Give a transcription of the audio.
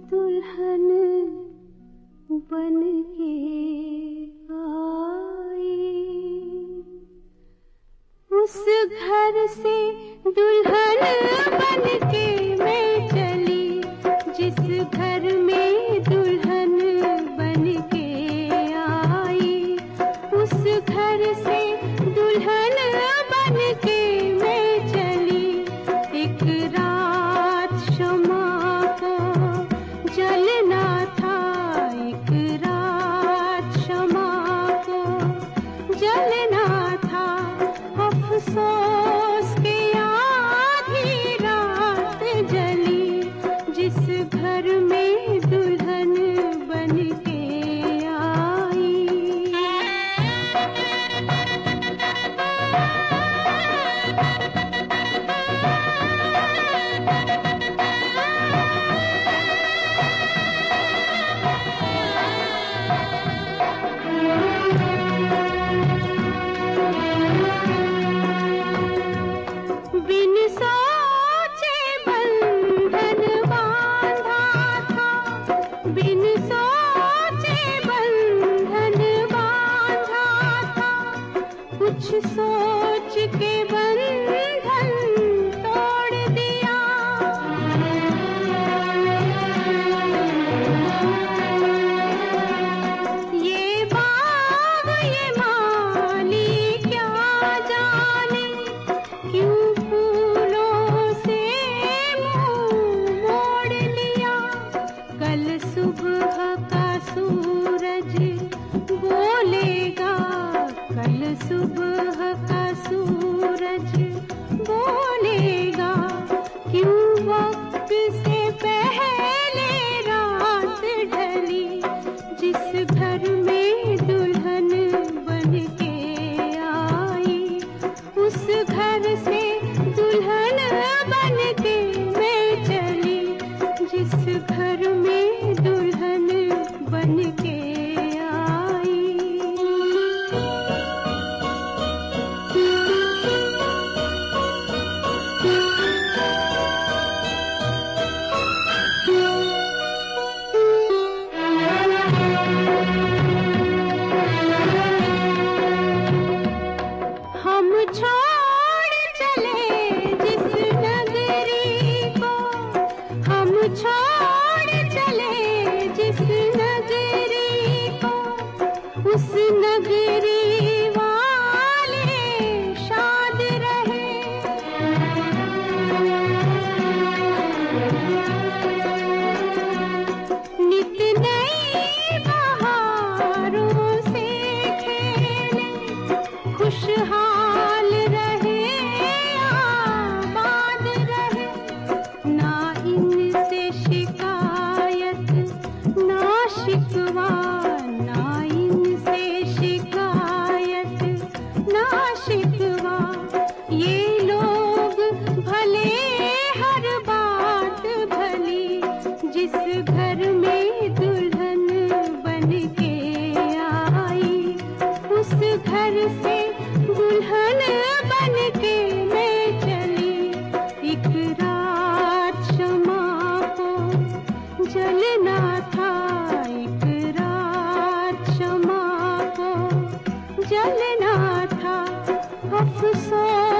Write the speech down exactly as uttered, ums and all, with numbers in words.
दुल्हन बन के आई, उस घर से दुल्हन बन के मैं चली, जिस घर में दुल्हन बन के आई। उस घर से दुल्हन बन के मैं चली, एक रात शमा को जलना था, एक रात शमा को जलना था। अफसोस के आधी रात जली, जिस घर में दुल्हन बन के आई। बिन सोचे बंधन बांधा था, बिन सोचे बंधन बांधा था, कुछ सोच के बंधन तोड़ दिया। ये बाग ये माली क्या जाने, क्यों कल सुबह का सूरज बोलेगा, कल सुबह का सूरज बोलेगा, क्यों वक्त से पहले रात ढली, जिस घर में दुल्हन बन के आई। उस घर से दुल्हन बन के मैं चली, जिस घर में दुल्हन बन के आई। हम छोड़ चले जिस नगरी को, हम छोड़ चले जिस नगरी को, उस नगरी वाले शाद रहे। नित नई बहारों से खेले, खुशहाल रहे आबाद रहे। ना इनसे शिकायत ना शिकवा, ना इनसे शिकायत ना शिकवा। ये लोग भले हर बात भली, जिस घर में दुल्हन बन के आई। उस घर से दुल्हन बन के मैं चली, एक रात शमा को जलना था, एक रात शमा को जलना था। अफसोस